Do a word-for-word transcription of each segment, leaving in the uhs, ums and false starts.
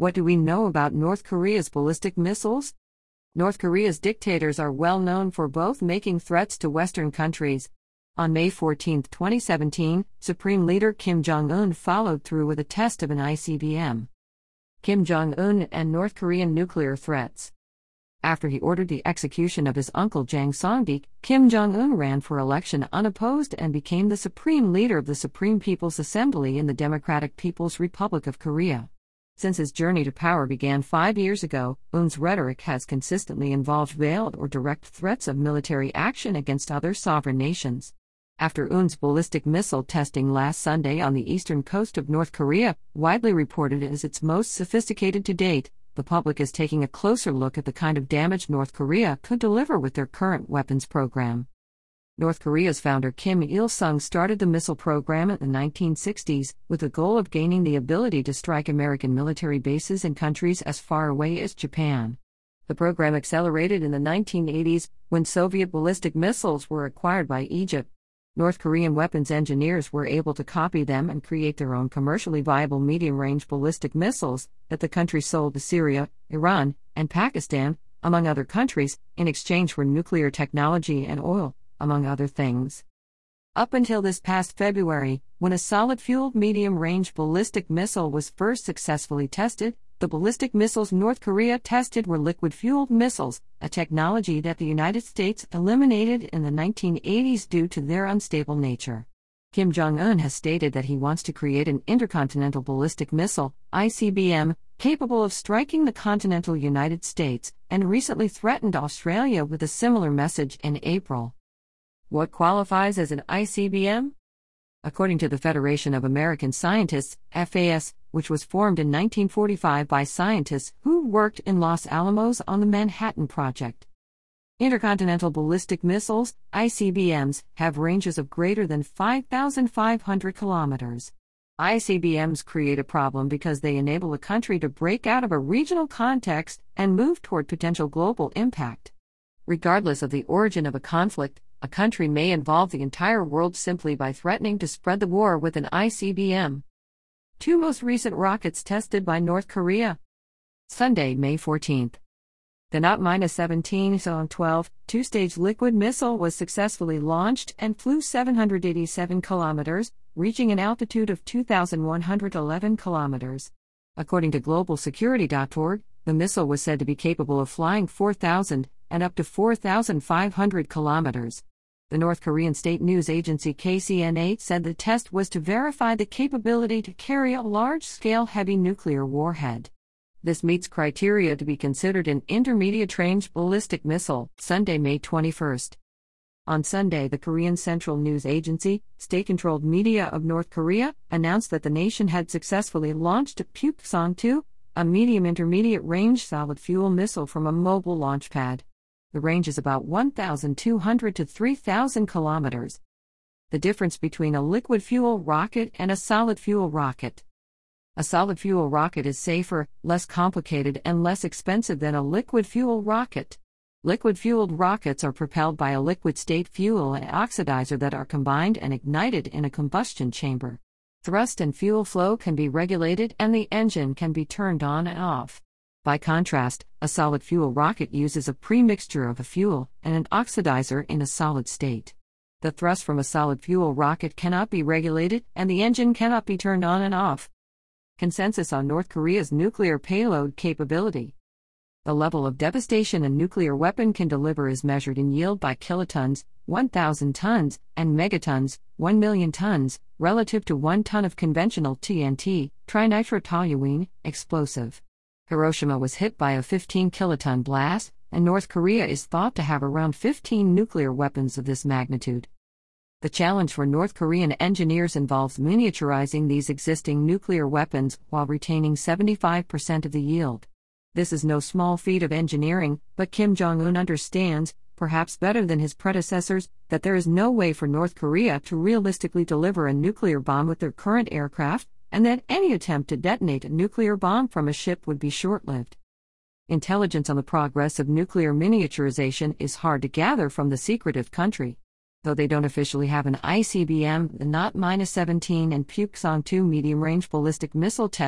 What do we know about North Korea's ballistic missiles? North Korea's dictators are well known for both making threats to Western countries. On May fourteenth, twenty seventeen, Supreme Leader Kim Jong-un followed through with a test of an I C B M. Kim Jong-un and North Korean nuclear threats. After he ordered the execution of his uncle Jang Song-daek, Kim Jong-un ran for election unopposed and became the supreme leader of the Supreme People's Assembly in the Democratic People's Republic of Korea. Since his journey to power began five years ago, Un's rhetoric has consistently involved veiled or direct threats of military action against other sovereign nations. After Un's ballistic missile testing last Sunday on the eastern coast of North Korea, widely reported as its most sophisticated to date, the public is taking a closer look at the kind of damage North Korea could deliver with their current weapons program. North Korea's founder Kim Il-sung started the missile program in the nineteen sixties, with the goal of gaining the ability to strike American military bases in countries as far away as Japan. The program accelerated in the nineteen eighties, when Soviet ballistic missiles were acquired by Egypt. North Korean weapons engineers were able to copy them and create their own commercially viable medium-range ballistic missiles that the country sold to Syria, Iran, and Pakistan, among other countries, in exchange for nuclear technology and oil, among other things. Up until this past February, when a solid-fueled medium-range ballistic missile was first successfully tested, the ballistic missiles North Korea tested were liquid-fueled missiles, a technology that the United States eliminated in the nineteen eighties due to their unstable nature. Kim Jong-un has stated that he wants to create an intercontinental ballistic missile, I C B M, capable of striking the continental United States, and recently threatened Australia with a similar message in April. What qualifies as an I C B M? According to the Federation of American Scientists, F A S, which was formed in nineteen forty-five by scientists who worked in Los Alamos on the Manhattan Project. Intercontinental ballistic missiles, I C B Ms, have ranges of greater than five thousand five hundred kilometers. I C B Ms create a problem because they enable a country to break out of a regional context and move toward potential global impact. Regardless of the origin of a conflict, a country may involve the entire world simply by threatening to spread the war with an I C B M. Two most recent rockets tested by North Korea. Sunday, May fourteenth. The N O T seventeen S O N twelve two-stage liquid missile was successfully launched and flew seven hundred eighty-seven kilometers, reaching an altitude of two thousand one hundred eleven kilometers. According to global security dot org, the missile was said to be capable of flying four thousand and up to four thousand five hundred kilometers. The North Korean state news agency K C N A said the test was to verify the capability to carry a large-scale heavy nuclear warhead. This meets criteria to be considered an intermediate-range ballistic missile. Sunday, May twenty-first. On Sunday, the Korean Central News Agency, state-controlled media of North Korea, announced that the nation had successfully launched a Pukseong two, a medium-intermediate-range solid-fuel missile from a mobile launch pad. The range is about one thousand two hundred to three thousand kilometers. The difference between a liquid-fuel rocket and a solid-fuel rocket. A solid-fuel rocket is safer, less complicated and less expensive than a liquid-fuel rocket. Liquid-fueled rockets are propelled by a liquid-state fuel and oxidizer that are combined and ignited in a combustion chamber. Thrust and fuel flow can be regulated and the engine can be turned on and off. By contrast, a solid-fuel rocket uses a pre-mixture of a fuel and an oxidizer in a solid state. The thrust from a solid-fuel rocket cannot be regulated and the engine cannot be turned on and off. Consensus on North Korea's nuclear payload capability. The level of devastation a nuclear weapon can deliver is measured in yield by kilotons, one thousand tons, and megatons, one million tons, relative to one ton of conventional T N T, trinitrotoluene, explosive. Hiroshima was hit by a fifteen kiloton blast, and North Korea is thought to have around fifteen nuclear weapons of this magnitude. The challenge for North Korean engineers involves miniaturizing these existing nuclear weapons while retaining seventy-five percent of the yield. This is no small feat of engineering, but Kim Jong-un understands, perhaps better than his predecessors, that there is no way for North Korea to realistically deliver a nuclear bomb with their current aircraft, and that any attempt to detonate a nuclear bomb from a ship would be short-lived. Intelligence on the progress of nuclear miniaturization is hard to gather from the secretive country. Though they don't officially have an I C B M, the N O T seventeen and Pukseong two medium-range ballistic missile tests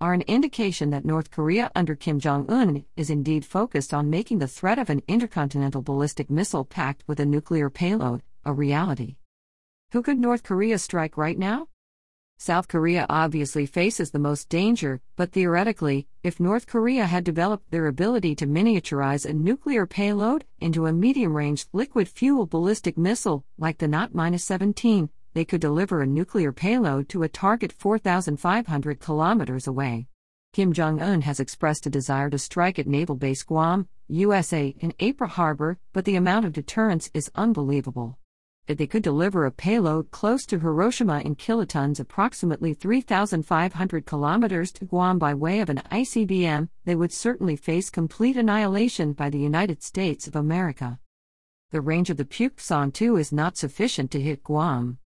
are an indication that North Korea under Kim Jong-un is indeed focused on making the threat of an intercontinental ballistic missile packed with a nuclear payload a reality. Who could North Korea strike right now? South Korea obviously faces the most danger, but theoretically, if North Korea had developed their ability to miniaturize a nuclear payload into a medium-range liquid-fuel ballistic missile, like the N A T seventeen, they could deliver a nuclear payload to a target four thousand five hundred kilometers away. Kim Jong-un has expressed a desire to strike at Naval Base Guam, U S A, in Apra Harbor, but the amount of deterrence is unbelievable. If they could deliver a payload close to Hiroshima in kilotons, approximately three thousand five hundred kilometers, to Guam by way of an I C B M, they would certainly face complete annihilation by the United States of America. The range of the Puksan two is not sufficient to hit Guam.